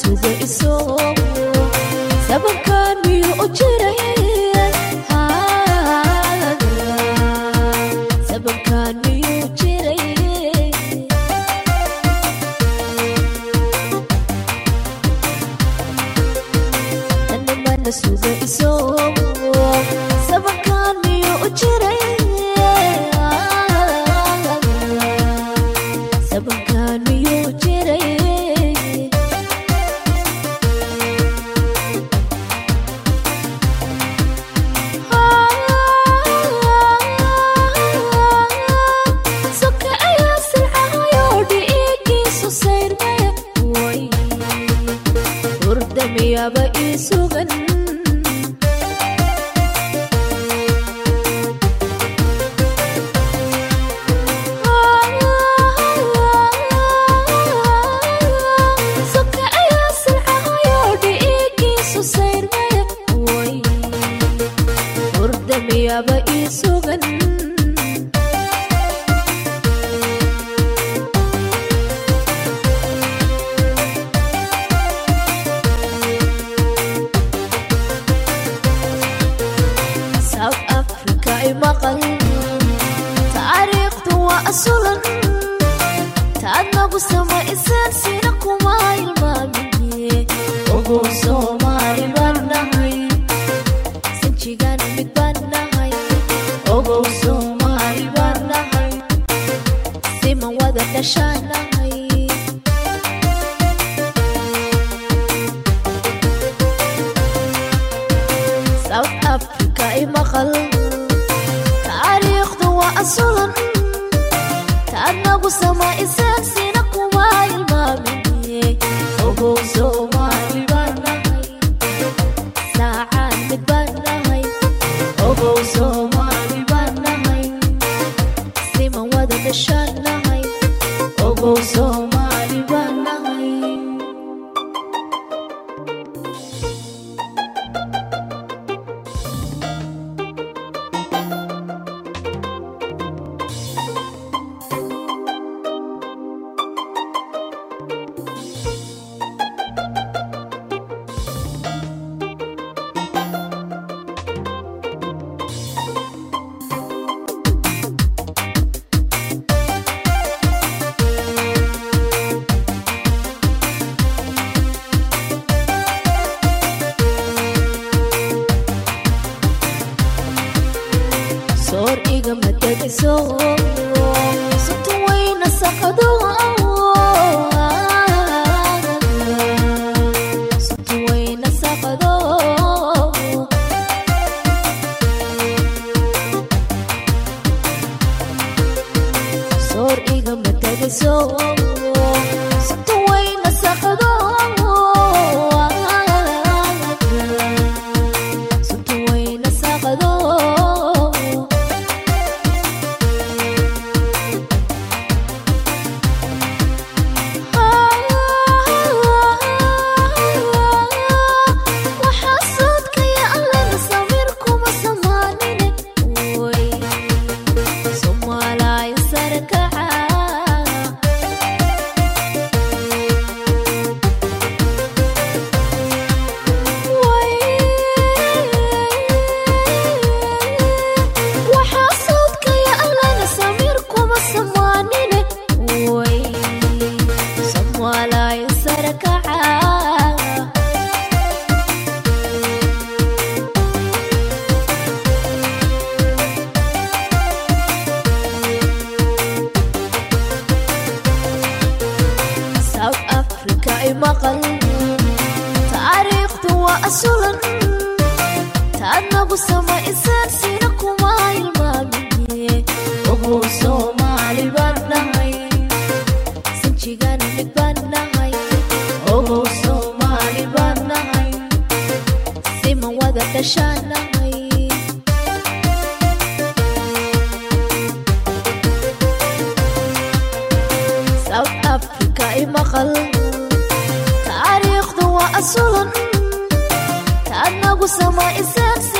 sugayso sababkan miyuu u jiray sababkan miyuu jiray ana mana sugayso sababkan miyuu u jiray sababkan miyuu jiray miyaba isugan soka ayaa silcahayo dhiigiisu sayrmaya way hurda miyaba isugan South Africa ay maqal taariikhdu waa asulan taad nagu samaysan sina kuma ilmaamiye ugu Soomaali baan nahay sinjigana mid baan nahay ugu Soomaali baan nahay siman wada dhashaan nahay South Africa ay maqal taariikhdu waa asulan taad nagu samaysan sina kuma ilmaamiye ugu Soomaali baan nahay saacaan mid baan nahay ugu Soomaali baan nahay siman wada dhashaan nahay ugu Soomaali baan nahay soor igama tegiso sunta wayna saqado sunta wayna saqado soor igama tegiso sunta wayna saqado sunta wayna saqado South Africa ay maqal taariikhdu waa asulan taad nagu samaysan sina kuma ilmaamiye ugu Soomaali baan nahay sinjigana mid baan nahay ugu Soomaali baan nahay siman wada dhashaan nahay South Africa ay maqal taariikhdu waa asulan taad nagu samaysan